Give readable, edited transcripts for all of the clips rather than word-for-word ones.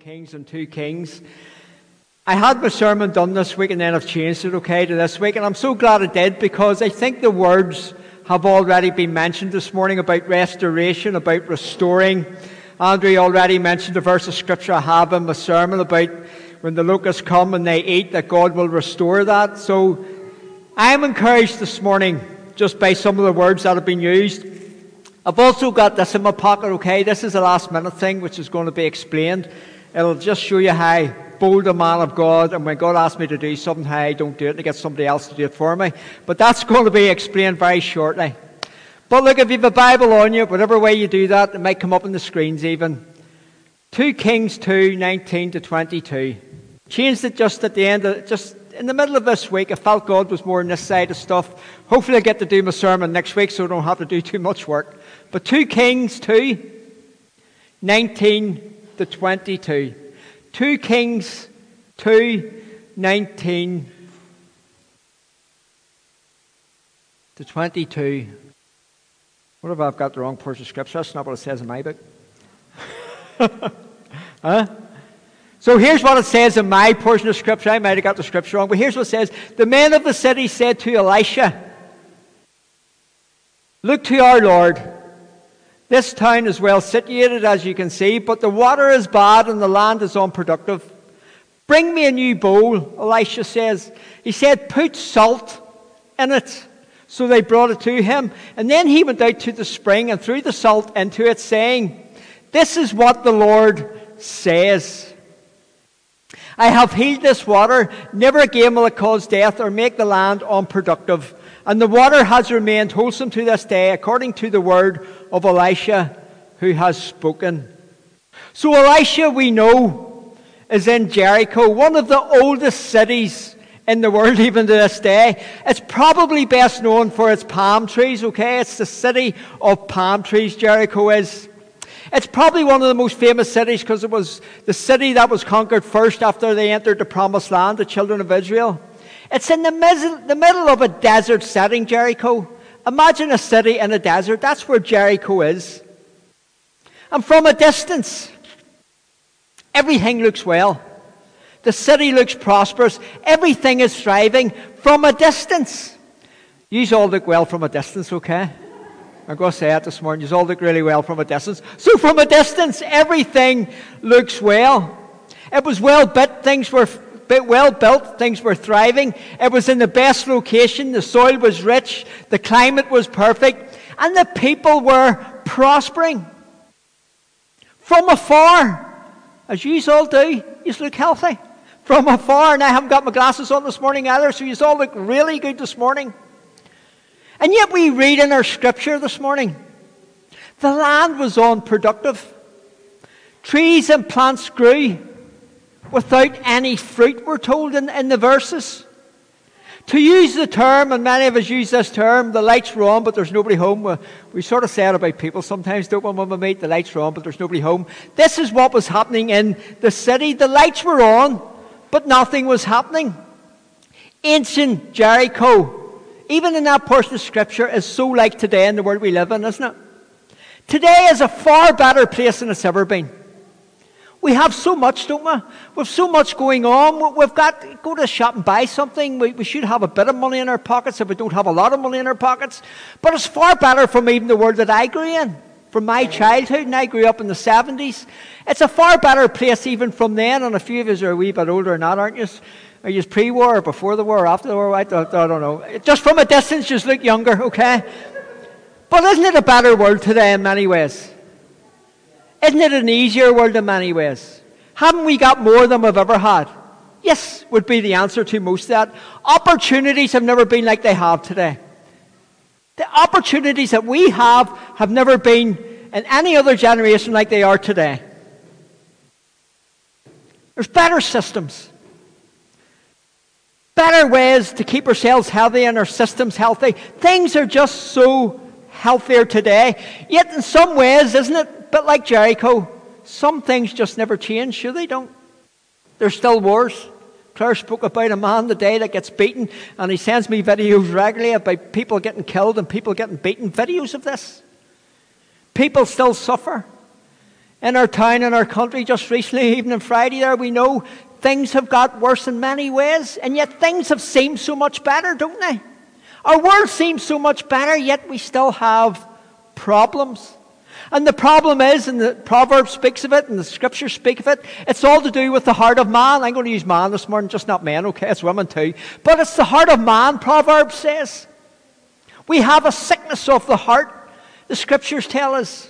Kings and 2 Kings. I had my sermon done this week and then I've changed it, to this week. And I'm so glad I did, because I think the words have already been mentioned this morning about restoration, about restoring. Andrew already mentioned a verse of scripture I have in my sermon about when the locusts come and they eat, that God will restore that. So I'm encouraged this morning just by some of the words that have been used. I've also got this in my pocket, This is a last minute thing which is going to be explained. It'll just show you how bold a man of God, and when God asks me to do something, how I don't do it, to get somebody else to do it for me. But that's going to be explained very shortly. But look, if you have a Bible on you, whatever way you do that, it might come up on the screens even. 2 Kings 2, 19 to 22. Changed it just at the end, just in the middle of this week. I felt God was more on this side of stuff. Hopefully I get to do my sermon next week so I don't have to do too much work. But 2 Kings 2, 19 to 22. 2 Kings 2, 19 to 22. What if I've got the wrong portion of scripture? That's not what it says in my book. Huh? So here's what it says in my portion of scripture. I might have got the scripture wrong, but here's what it says. The men of the city said to Elisha, "Look to our Lord. This town is well situated, as you can see, but the water is bad and the land is unproductive. Bring me a new bowl," Elisha says. He said, "Put salt in it." So they brought it to him. And then he went out to the spring and threw the salt into it, saying, "This is what the Lord says. I have healed this water. Never again will it cause death or make the land unproductive. And the water has remained wholesome to this day, according to the word of Elisha, who has spoken." So Elisha, we know, is in Jericho, one of the oldest cities in the world even to this day. It's probably best known for its palm trees, It's the city of palm trees, Jericho is. It's probably one of the most famous cities because it was the city that was conquered first after they entered the promised land, the children of Israel. It's in the middle of a desert setting, Jericho. Imagine a city in a desert. That's where Jericho is. And from a distance, everything looks well. The city looks prosperous. Everything is thriving from a distance. You all look well from a distance, I'm going to say it this morning. You all look really well from a distance. So from a distance, everything looks well. It was well built. Things were well built. Things were thriving. It was in the best location. The soil was rich. The climate was perfect. And the people were prospering. From afar, as you all do, you look healthy. From afar, and I haven't got my glasses on this morning either, so you all look really good this morning. And yet we read in our scripture this morning, the land was unproductive. Trees and plants grew without any fruit, we're told in the verses. To use the term, and many of us use this term, the lights were on but there's nobody home. We sort of say it about people sometimes, don't we, when we meet? The lights were on but there's nobody home. This is what was happening in the city. The lights were on but nothing was happening. Ancient Jericho, even in that portion of scripture, is so like today in the world we live in, isn't it? Today is a far better place than it's ever been. We have so much, don't we? We've so much going on. We've got to go to the shop and buy something. We should have a bit of money in our pockets if we don't have a lot of money in our pockets. But it's far better from even the world that I grew in, from my childhood, and I grew up in the 70s. It's a far better place even from then, and a few of us are a wee bit older than that, aren't you? Are you pre-war or before the war or after the war? I don't know. Just from a distance, just look younger, But isn't it a better world today in many ways? Isn't it an easier world in many ways? Haven't we got more than we've ever had? Yes, would be the answer to most of that. Opportunities have never been like they have today. The opportunities that we have never been in any other generation like they are today. There's better systems. Better ways to keep ourselves healthy and our systems healthy. Things are just so healthier today. Yet in some ways, isn't it a bit like Jericho? Some things just never change, sure they don't. There's still wars. Claire spoke about a man today that gets beaten, and he sends me videos regularly about people getting killed and people getting beaten. Videos of this. People still suffer. In our town, in our country, just recently, even on Friday there, we know things have got worse in many ways, and yet things have seemed so much better, don't they? Our world seems so much better, yet we still have problems. And the problem is, and the Proverbs speaks of it, and the Scriptures speak of it, it's all to do with the heart of man. I'm going to use man this morning, just not men, okay? It's women too. But it's the heart of man, Proverbs says. We have a sickness of the heart, the Scriptures tell us.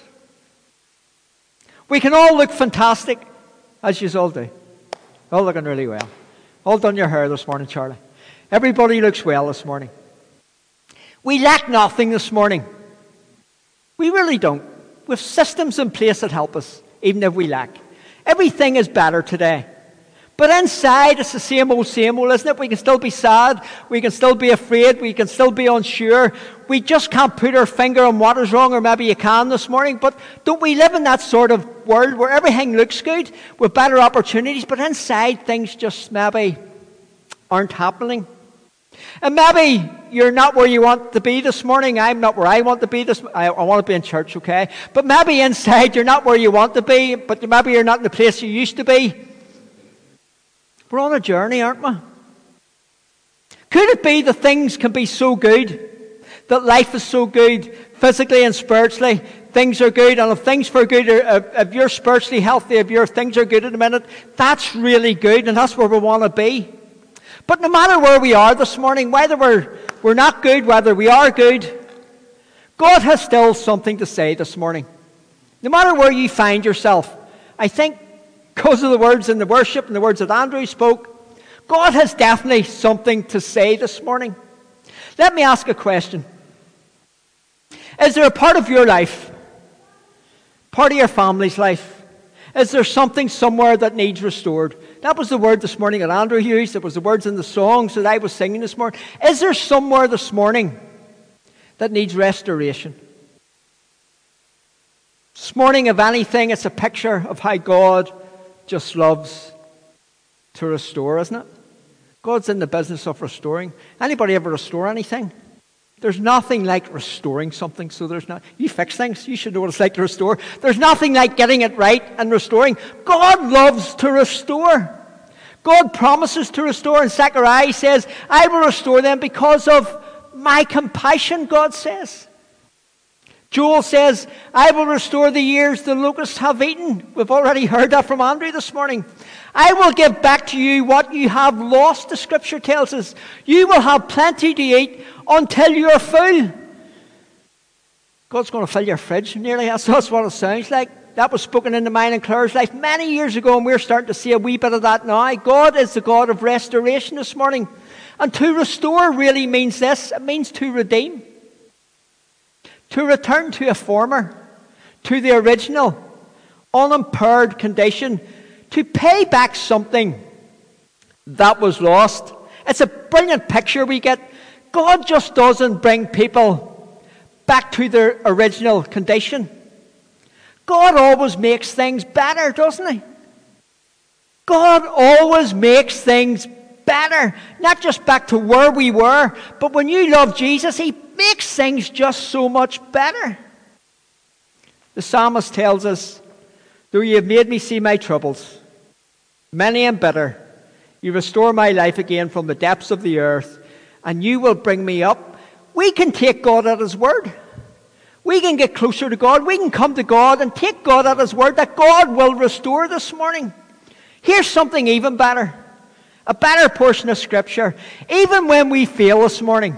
We can all look fantastic, as you all do. All looking really well. All done your hair this morning, Charlie. Everybody looks well this morning. We lack nothing this morning. We really don't. We have systems in place that help us, even if we lack. Everything is better today. But inside, it's the same old, isn't it? We can still be sad. We can still be afraid. We can still be unsure. We just can't put our finger on what is wrong, or maybe you can this morning. But don't we live in that sort of world where everything looks good, with better opportunities, but inside things just maybe aren't happening? And maybe you're not where you want to be this morning. I'm not where I want to be this morning. I want to be in church, okay? But maybe inside you're not where you want to be, but maybe you're not in the place you used to be. We're on a journey, aren't we? Could it be that things can be so good, that life is so good, physically and spiritually, things are good, and if things are good, if you're spiritually healthy, if your things are good at the minute, that's really good, and that's where we want to be. But no matter where we are this morning, whether we're not good, whether we are good, God has still something to say this morning. No matter where you find yourself, I think because of the words in the worship and the words that Andrew spoke, God has definitely something to say this morning. Let me ask a question. Is there a part of your life, part of your family's life, is there something somewhere that needs restored? That was the word this morning that Andrew used. It was the words in the songs that I was singing this morning. Is there somewhere this morning that needs restoration? This morning, if anything, it's a picture of how God just loves to restore, isn't it? God's in the business of restoring. Anybody ever restore anything? There's nothing like restoring something, so there's not. You fix things, you should know what it's like to restore. There's nothing like getting it right and restoring. God loves to restore. God promises to restore. And Zechariah says, I will restore them because of my compassion, God says. Joel says, I will restore the years the locusts have eaten. We've already heard that from Andrew this morning. I will give back to you what you have lost, the Scripture tells us. You will have plenty to eat until you are full. God's going to fill your fridge nearly. That's what it sounds like. That was spoken into mine and Claire's life many years ago, and we're starting to see a wee bit of that now. God is the God of restoration this morning. And to restore really means this. It means to redeem. To return to a former, to the original, unimpaired condition, to pay back something that was lost. It's a brilliant picture we get. God just doesn't bring people back to their original condition. God always makes things better, doesn't He? God always makes things better. Not just back to where we were, but when you love Jesus, He makes things just so much better. The psalmist tells us, though you have made me see my troubles, many and bitter, you restore my life again from the depths of the earth, and you will bring me up. We can take God at His word. We can get closer to God. We can come to God and take God at His word that God will restore this morning. Here's something even better. A better portion of Scripture. Even when we fail this morning,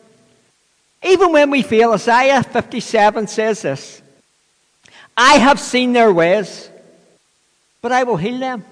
even when we fail, Isaiah 57 says this, I have seen their ways, but I will heal them.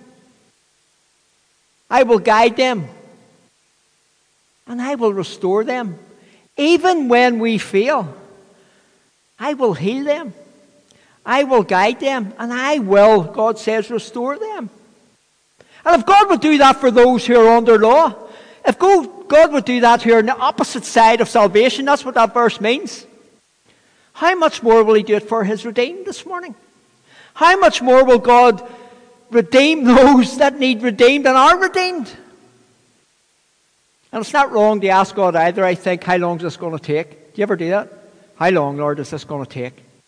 I will guide them, and I will restore them. Even when we fail, I will heal them. I will guide them, and I will, God says, restore them. And if God would do that for those who are under law, if God would do that who are on the opposite side of salvation, that's what that verse means. How much more will He do it for His redeemed this morning? How much more will God redeem those that need redeemed and are redeemed? And it's not wrong to ask God either, I think, how long is this going to take? Do you ever do that? How long, Lord, is this going to take?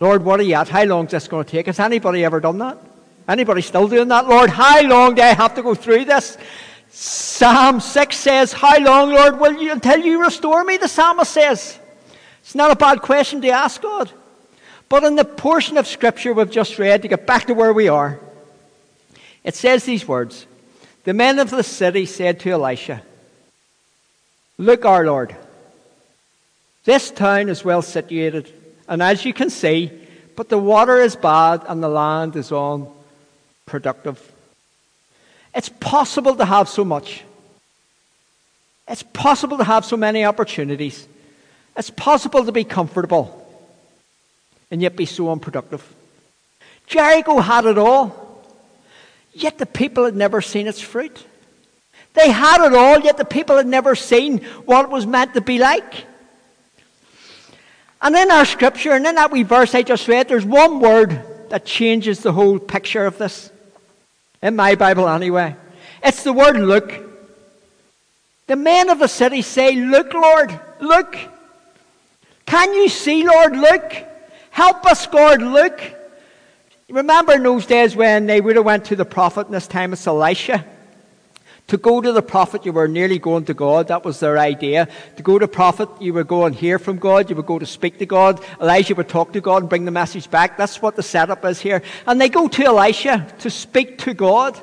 Lord, what are you at? How long is this going to take? Has anybody ever done that? Anybody still doing that? Lord, how long do I have to go through this? Psalm 6 says, how long, Lord, will you until you restore me? The psalmist says. It's not a bad question to ask God. But in the portion of Scripture we've just read, to get back to where we are, it says these words. The men of the city said to Elisha, look, our Lord, this town is well situated, and as you can see, but the water is bad and the land is unproductive. It's possible to have so much. It's possible to have so many opportunities. It's possible to be comfortable and yet be so unproductive. Jericho had it all, yet the people had never seen its fruit. They had it all, yet the people had never seen what it was meant to be like. And in our scripture, and in that wee verse I just read, there's one word that changes the whole picture of this. In my Bible anyway. It's the word look. The men of the city say, look, Lord, look. Can you see, Lord, look? Help us, God, look. Remember in those days when they would have went to the prophet, and this time it's Elisha. To go to the prophet, you were nearly going to God. That was their idea. To go to the prophet, you would go and hear from God. You would go to speak to God. Elijah would talk to God and bring the message back. That's what the setup is here. And they go to Elisha to speak to God.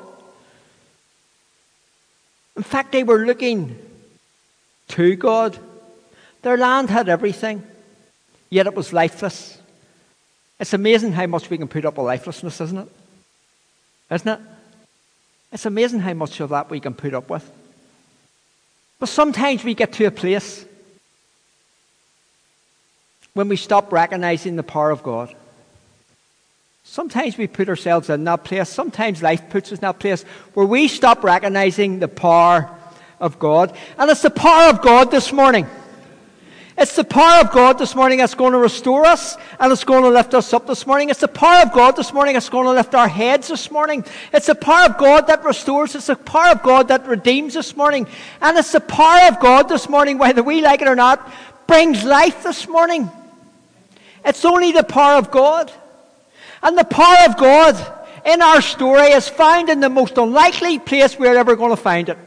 In fact, they were looking to God. Their land had everything, yet it was lifeless. It's amazing how much we can put up with lifelessness, isn't it? Isn't it? It's amazing how much of that we can put up with. But sometimes we get to a place when we stop recognizing the power of God. Sometimes we put ourselves in that place. Sometimes life puts us in that place where we stop recognizing the power of God. And it's the power of God this morning. It's the power of God this morning that's going to restore us and it's going to lift us up this morning. It's the power of God this morning that's going to lift our heads this morning. It's the power of God that restores. It's the power of God that redeems this morning. And it's the power of God this morning, whether we like it or not, brings life this morning. It's only the power of God. And the power of God in our story is found in the most unlikely place we're ever going to find it.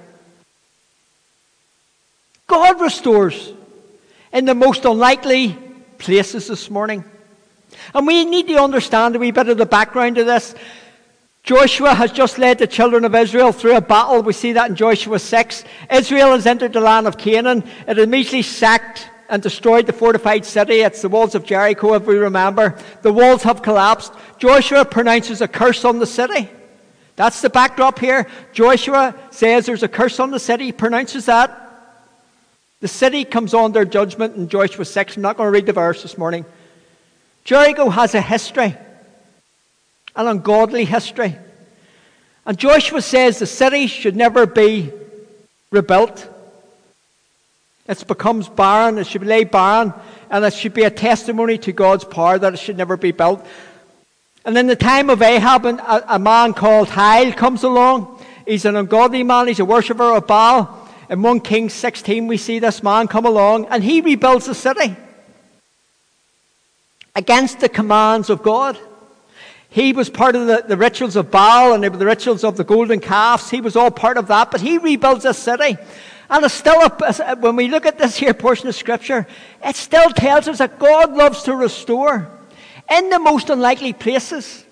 God restores in the most unlikely places this morning. And we need to understand a wee bit of the background to this. Joshua has just led the children of Israel through a battle. We see that in Joshua 6. Israel has entered the land of Canaan. It immediately sacked and destroyed the fortified city. It's the walls of Jericho, if we remember. The walls have collapsed. Joshua pronounces a curse on the city. That's the backdrop here. Joshua says there's a curse on the city. He pronounces that. The city comes under judgment in Joshua 6. I'm not going to read the verse this morning. Jericho has a history, an ungodly history. And Joshua says the city should never be rebuilt. It becomes barren, it should be laid barren, and it should be a testimony to God's power that it should never be built. And in the time of Ahab, a man called Hiel comes along. He's an ungodly man, he's a worshipper of Baal. In 1 Kings 16 we see this man come along and he rebuilds the city against the commands of God. He was part of the rituals of Baal and the rituals of the golden calves. He was all part of that, but he rebuilds the city. And it's still, when we look at this here portion of Scripture, it still tells us that God loves to restore in the most unlikely places.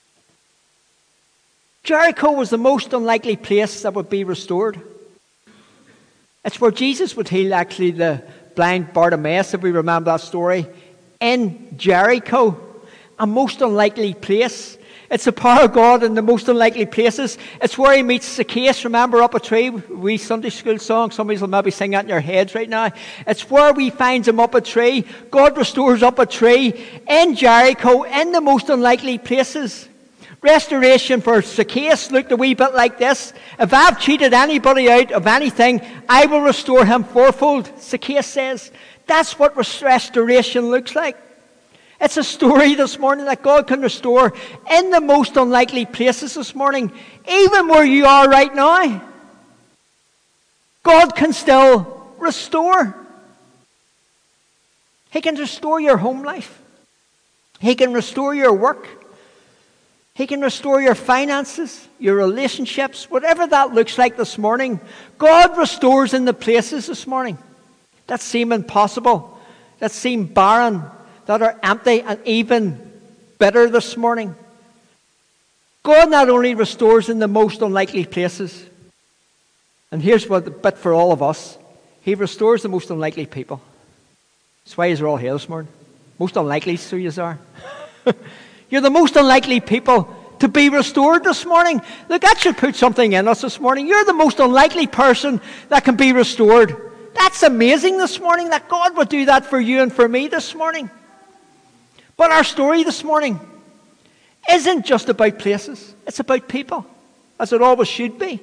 Jericho was the most unlikely place that would be restored. It's where Jesus would heal actually the blind Bartimaeus, if we remember that story, in Jericho, a most unlikely place. It's the power of God in the most unlikely places. It's where he meets Zacchaeus, remember, up a tree, wee Sunday school song. Somebody will maybe sing that in your heads right now. It's where we find him up a tree. God restores up a tree in Jericho, in the most unlikely places. Restoration for Zacchaeus looked a wee bit like this. If I've cheated anybody out of anything, I will restore him fourfold, Zacchaeus says. That's what restoration looks like. It's a story this morning that God can restore in the most unlikely places this morning. Even where you are right now, God can still restore. He can restore your home life. He can restore your work. He can restore your finances, your relationships, whatever that looks like this morning. God restores in the places this morning that seem impossible, that seem barren, that are empty and even bitter this morning. God not only restores in the most unlikely places, and here's what the bit for all of us, He restores the most unlikely people. That's why you're all here this morning. Most unlikely, so you are. You're the most unlikely people to be restored this morning. Look, that should put something in us this morning. You're the most unlikely person that can be restored. That's amazing this morning that God would do that for you and for me this morning. But our story this morning isn't just about places. It's about people, as it always should be.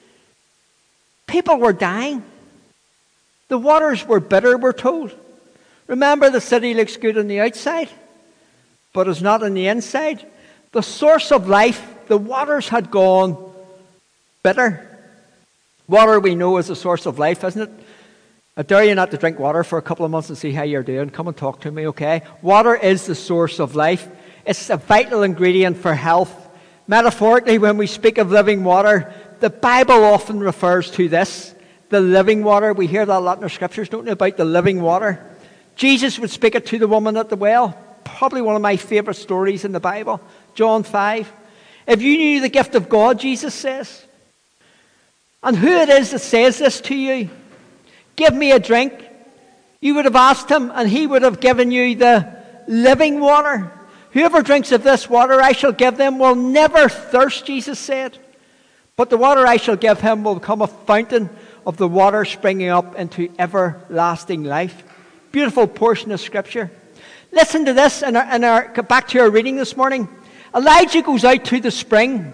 People were dying. The waters were bitter, we're told. Remember, the city looks good on the outside, but is not on the inside. The source of life, the waters had gone bitter. Water we know is the source of life, isn't it? I dare you not to drink water for a couple of months and see how you're doing. Come and talk to me, okay? Water is the source of life. It's a vital ingredient for health. Metaphorically, when we speak of living water, the Bible often refers to this, the living water. We hear that a lot in our scriptures, don't we, about the living water. Jesus would speak it to the woman at the well. Probably one of my favorite stories in the Bible. John 5. If you knew the gift of God, Jesus says, and who it is that says this to you, give me a drink, you would have asked him, and he would have given you the living water. Whoever drinks of this water I shall give them will never thirst, Jesus said. But the water I shall give him will become a fountain of the water springing up into everlasting life. Beautiful portion of Scripture. Listen to this, back to our reading this morning. Elijah goes out to the spring.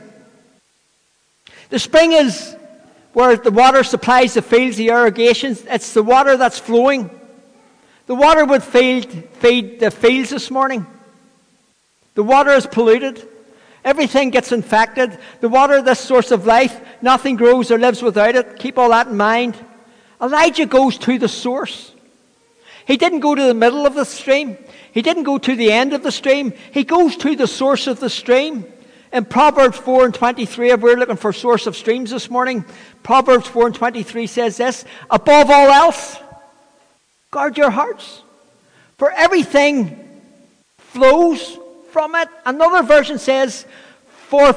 The spring is where the water supplies the fields, the irrigations. It's the water that's flowing. The water would feed the fields this morning. The water is polluted. Everything gets infected. The water, this source of life, nothing grows or lives without it. Keep all that in mind. Elijah goes to the source. He didn't go to the middle of the stream. He didn't go to the end of the stream. He goes to the source of the stream. In Proverbs 4 and 23, if we're looking for source of streams this morning, Proverbs 4 and 23 says this, above all else, guard your hearts, for everything flows from it. Another version says, for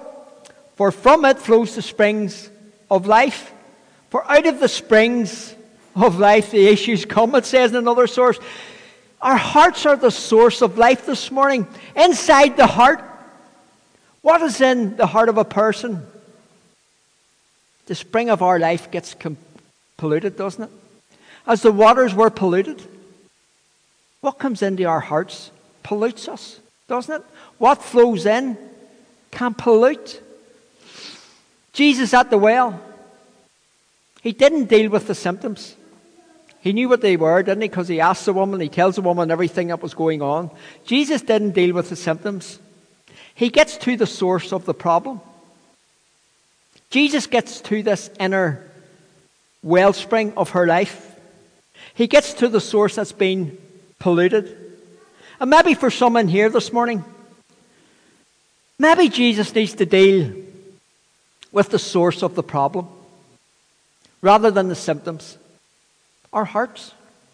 from it flows the springs of life. For out of the springs of life the issues come, it says in another source. Our hearts are the source of life this morning. Inside the heart, what is in the heart of a person? The spring of our life gets polluted, doesn't it? As the waters were polluted, what comes into our hearts pollutes us, doesn't it? What flows in can pollute. Jesus at the well, he didn't deal with the symptoms. He knew what they were, didn't he? Because he asked the woman, he tells the woman everything that was going on. Jesus didn't deal with the symptoms. He gets to the source of the problem. Jesus gets to this inner wellspring of her life. He gets to the source that's been polluted. And maybe for someone here this morning, maybe Jesus needs to deal with the source of the problem rather than the symptoms. Our hearts.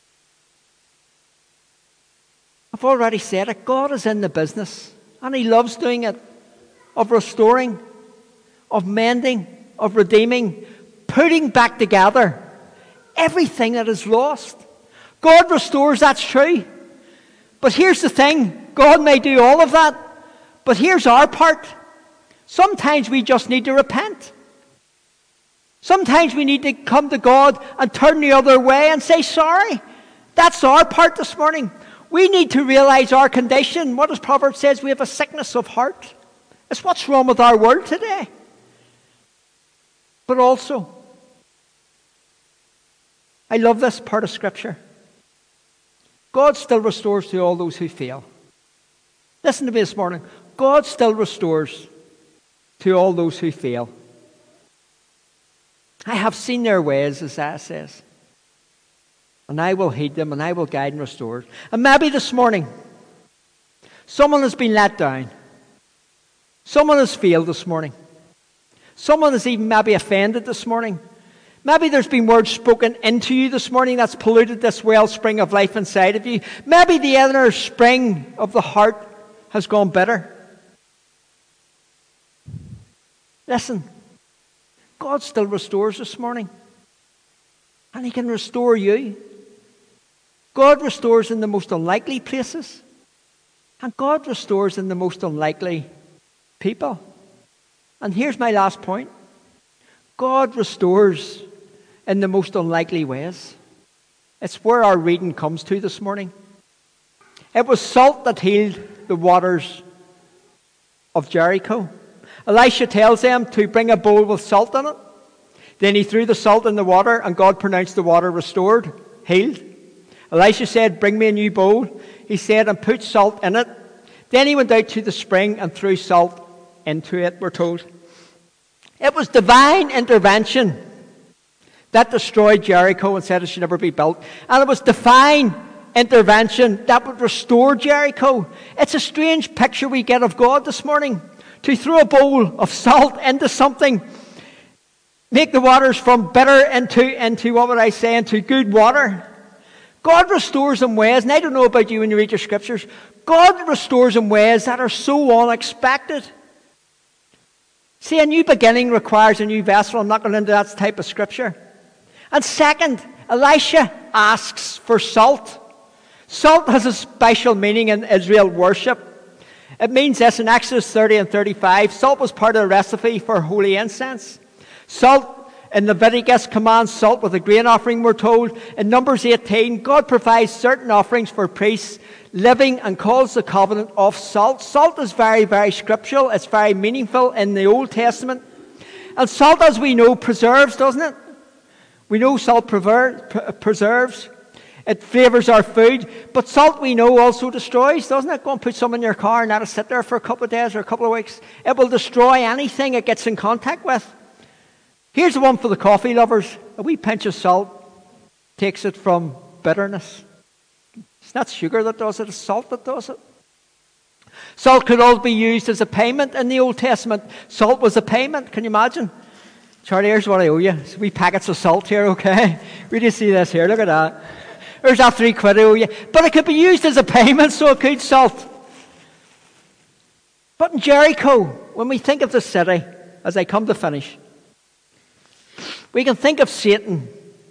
I've already said it. God is in the business, and He loves doing it, of restoring, of mending, of redeeming, putting back together everything that is lost. God restores, that's true. But here's the thing, God may do all of that, but here's our part. Sometimes we just need to repent. Sometimes we need to come to God and turn the other way and say sorry. That's our part this morning. We need to realize our condition. What does Proverbs says? We have a sickness of heart. It's what's wrong with our world today. But also, I love this part of Scripture. God still restores to all those who fail. Listen to me this morning. God still restores to all those who fail. I have seen their ways, Isaiah says, and I will heed them, and I will guide and restore. And maybe this morning, Someone has been let down. Someone has failed this morning. Someone has even maybe offended this morning. Maybe there's been words spoken into you this morning that's polluted this wellspring of life inside of you. Maybe the inner spring of the heart has gone bitter. Listen, God still restores this morning. And He can restore you. God restores in the most unlikely places. And God restores in the most unlikely people. And here's my last point. God restores in the most unlikely ways. It's where our reading comes to this morning. It was salt that healed the waters of Jericho. Elisha tells them to bring a bowl with salt in it. Then he threw the salt in the water, and God pronounced the water restored, healed. Elisha said, bring me a new bowl. He said, and put salt in it. Then he went out to the spring and threw salt into it, we're told. It was divine intervention that destroyed Jericho and said it should never be built. And it was divine intervention that would restore Jericho. It's a strange picture we get of God this morning. To throw a bowl of salt into something, make the waters from bitter into what would I say, into good water. God restores in ways, and I don't know about you when you read your scriptures, God restores in ways that are so unexpected. See, a new beginning requires a new vessel. I'm not going into that type of scripture. And second, Elisha asks for salt. Salt has a special meaning in Israel worship. It means this in Exodus 30 and 35. Salt was part of the recipe for holy incense. Salt in Leviticus commands salt with a grain offering, we're told. In Numbers 18, God provides certain offerings for priests living and calls the covenant of salt. Salt is very, very scriptural. It's very meaningful in the Old Testament. And salt, as we know, preserves, doesn't it? We know salt preserves. It flavours our food. But salt, we know, also destroys, doesn't it? Go and put some in your car and let it sit there for a couple of days or a couple of weeks. It will destroy anything it gets in contact with. Here's the one for the coffee lovers. A wee pinch of salt takes it from bitterness. It's not sugar that does it, it's salt that does it. Salt could all be used as a payment in the Old Testament. Salt was a payment, can you imagine? Charlie, here's what I owe you. It's wee packets of salt here, okay? We just see this here, look at that. There's that £3 I owe you. But it could be used as a payment, so it could, salt. But in Jericho, when we think of the city, as I come to finish, we can think of Satan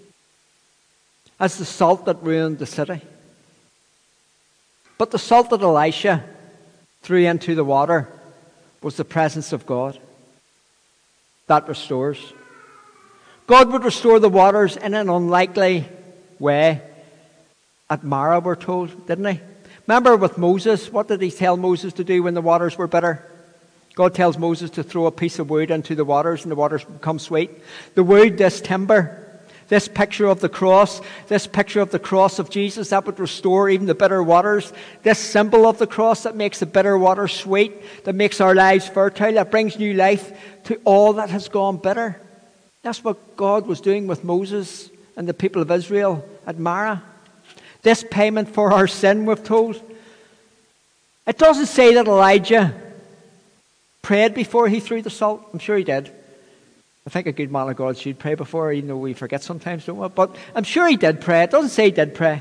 as the salt that ruined the city. But the salt that Elisha threw into the water was the presence of God. That restores. God would restore the waters in an unlikely way. At Marah, we're told, didn't he? Remember with Moses, what did he tell Moses to do when the waters were bitter? God tells Moses to throw a piece of wood into the waters and the waters become sweet. The wood, this timber, this picture of the cross of Jesus that would restore even the bitter waters. This symbol of the cross that makes the bitter water sweet, that makes our lives fertile, that brings new life to all that has gone bitter. That's what God was doing with Moses and the people of Israel at Marah. This payment for our sin, we've told. It doesn't say that Elijah prayed before he threw the salt. I'm sure he did. I think a good man of God should pray before, even though we forget sometimes, don't we? But I'm sure he did pray. It doesn't say he did pray.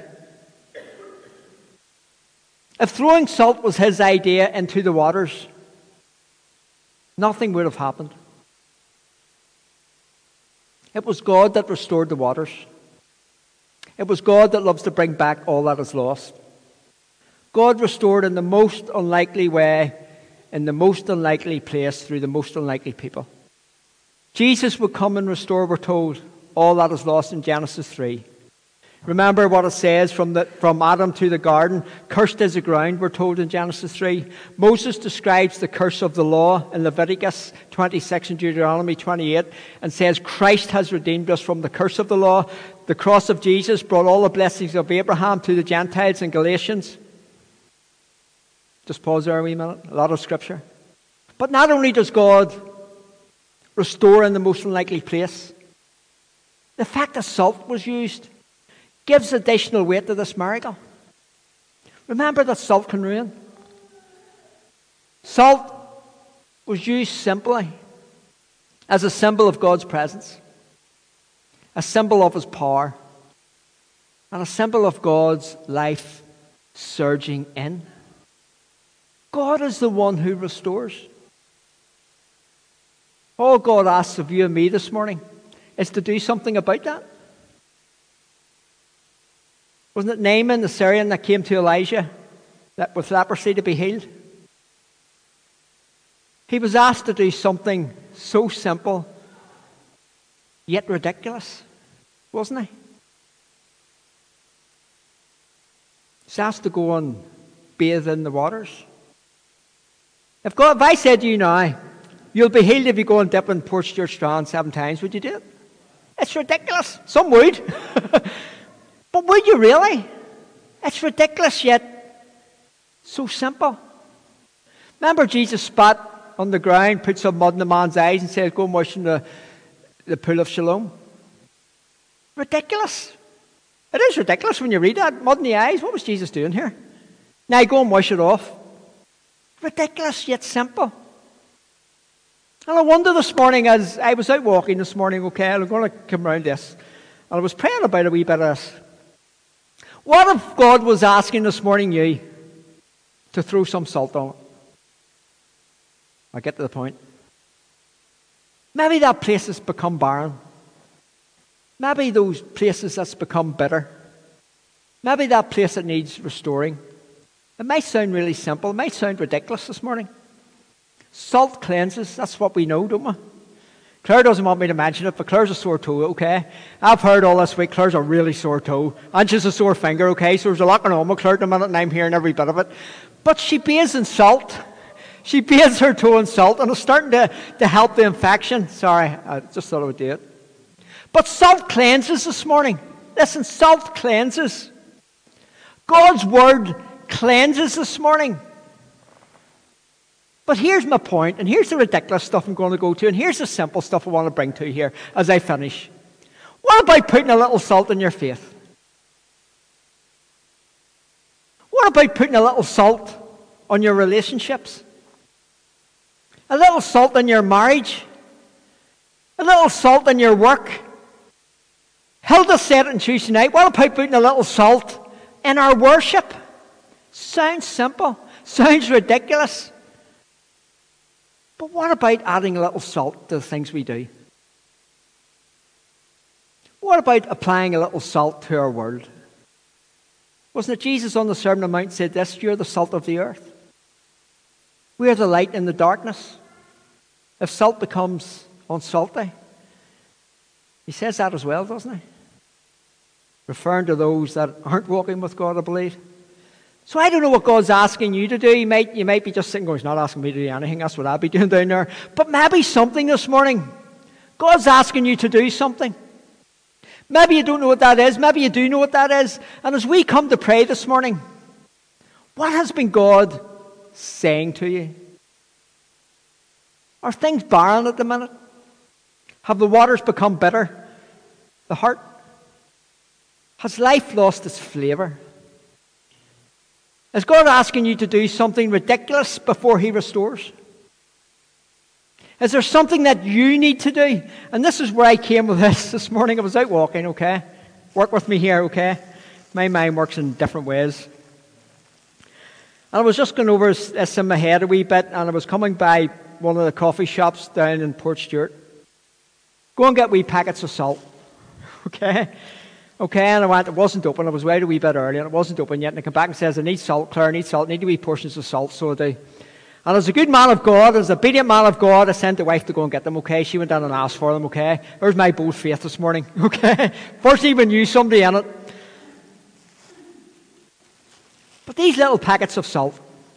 If throwing salt was his idea into the waters, nothing would have happened. It was God that restored the waters. It was God that loves to bring back all that is lost. God restored in the most unlikely way, in the most unlikely place, through the most unlikely people. Jesus would come and restore, we're told, all that is lost in Genesis 3. Remember what it says from Adam to the garden. Cursed is the ground, we're told in Genesis 3. Moses describes the curse of the law in Leviticus 26 and Deuteronomy 28 and says Christ has redeemed us from the curse of the law. The cross of Jesus brought all the blessings of Abraham to the Gentiles in Galatians. Just pause there a wee minute. A lot of scripture. But not only does God restore in the most unlikely place, the fact that salt was used gives additional weight to this miracle. Remember that salt can ruin. Salt was used simply as a symbol of God's presence, a symbol of his power, and a symbol of God's life surging in. God is the one who restores. All God asks of you and me this morning is to do something about that. Wasn't it Naaman the Syrian that came to Elijah with leprosy to be healed? He was asked to do something so simple, yet ridiculous, wasn't he? He's asked to go and bathe in the waters. If I said to you now, you'll be healed if you go and dip in Portstewart Strand 7 times, would you do it? It's ridiculous. Some would. But would you really? It's ridiculous, yet so simple. Remember Jesus spat on the ground, put some mud in the man's eyes and said, go and wash in the pool of Siloam. Ridiculous. It is ridiculous when you read that. Mud in the eyes. What was Jesus doing here? Now go and wash it off. Ridiculous, yet simple. And I wonder this morning, as I was out walking this morning, okay, I'm going to come around this, and I was praying about a wee bit of this. What if God was asking this morning you to throw some salt on it? I'll get to the point. Maybe that place has become barren. Maybe those places that's become bitter. Maybe that place that needs restoring. It might sound really simple. It might sound ridiculous this morning. Salt cleanses. That's what we know, don't we? Claire doesn't want me to mention it, but Claire's a sore toe, okay? I've heard all this week Claire's a really sore toe. And she's a sore finger, okay? So there's a lot going on with Claire at the minute, and I'm hearing every bit of it. But she bathes in salt. She bathes her toe in salt, and it's starting to help the infection. Sorry, I just thought I would do it. But salt cleanses this morning. Listen, salt cleanses. God's word cleanses this morning. But here's my point, and here's the ridiculous stuff I'm going to go to, and here's the simple stuff I want to bring to you here as I finish. What about putting a little salt in your faith? What about putting a little salt on your relationships? A little salt in your marriage? A little salt in your work? Hilda said it on Tuesday night. What about putting a little salt in our worship? Sounds simple. Sounds ridiculous. But what about adding a little salt to the things we do? What about applying a little salt to our world? Wasn't it Jesus on the Sermon on the Mount said this, you're the salt of the earth. We are the light in the darkness. If salt becomes unsalty, he says that as well, doesn't he? Referring to those that aren't walking with God, I believe. So I don't know what God's asking you to do. You might be just sitting going, he's not asking me to do anything. That's what I'll be doing down there. But maybe something this morning. God's asking you to do something. Maybe you don't know what that is. Maybe you do know what that is. And as we come to pray this morning, what has been God saying to you? Are things barren at the minute? Have the waters become bitter? The heart? Has life lost its flavour? Is God asking you to do something ridiculous before he restores? Is there something that you need to do? And this is where I came with this morning. I was out walking, okay? Work with me here, okay? My mind works in different ways. And I was just going over this in my head a wee bit, and I was coming by one of the coffee shops down in Portstewart. Go and get wee packets of salt, okay? Okay, and I went, it wasn't open. I was out a wee bit early, and it wasn't open yet. And I come back and says, I need salt, Claire, I need salt. I need wee portions of salt, so I do. And as a good man of God, as an obedient man of God, I sent the wife to go and get them, okay? She went down and asked for them, okay? There's my bold faith this morning, okay? First even knew somebody in it. But these little packets of salt,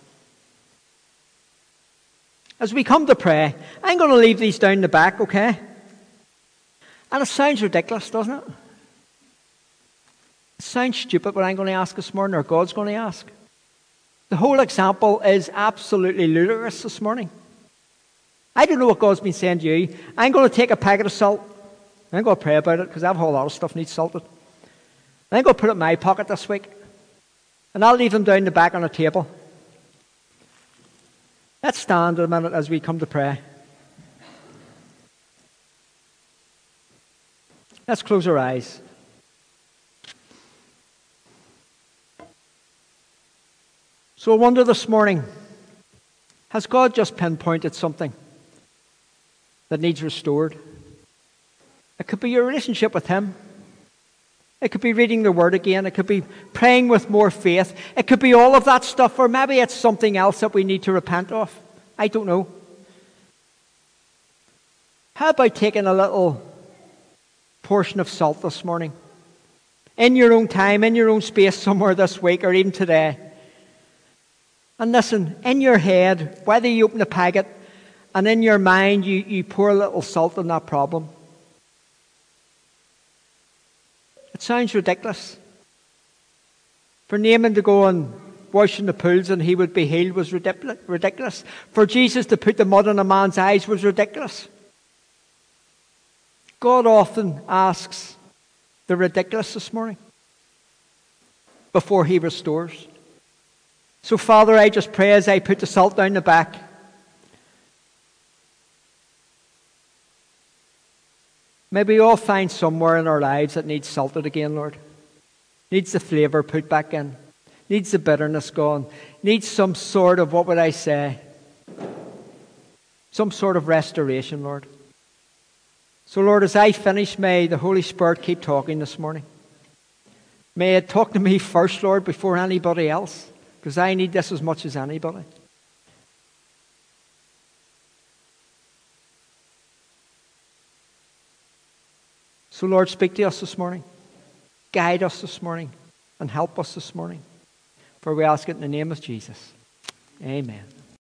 as we come to pray, I'm going to leave these down the back, okay? And it sounds ridiculous, doesn't it? It sounds stupid what I'm going to ask this morning, or God's going to ask. The whole example is absolutely ludicrous this morning. I don't know what God's been saying to you. I'm going to take a packet of salt. I'm going to pray about it, because I have a whole lot of stuff needs salted. I'm going to put it in my pocket this week. And I'll leave them down the back on a table. Let's stand a minute as we come to pray. Let's close our eyes. So I wonder this morning, has God just pinpointed something that needs restored? It could be your relationship with Him. It could be reading the Word again. It could be praying with more faith. It could be all of that stuff, or maybe it's something else that we need to repent of. I don't know. How about taking a little portion of salt this morning? In your own time, in your own space somewhere this week or even today. And listen, in your head, whether you open a packet and in your mind you pour a little salt on that problem. It sounds ridiculous. For Naaman to go and wash in the pools and he would be healed was ridiculous. For Jesus to put the mud on a man's eyes was ridiculous. God often asks the ridiculous this morning before He restores. So, Father, I just pray as I put the salt down the back, maybe we all find somewhere in our lives that needs salted again, Lord. Needs the flavour put back in. Needs the bitterness gone. Needs some sort of, what would I say? Some sort of restoration, Lord. So, Lord, as I finish, may the Holy Spirit keep talking this morning. May it talk to me first, Lord, before anybody else. Because I need this as much as anybody. So, Lord, speak to us this morning. Guide us this morning. And help us this morning. For we ask it in the name of Jesus. Amen.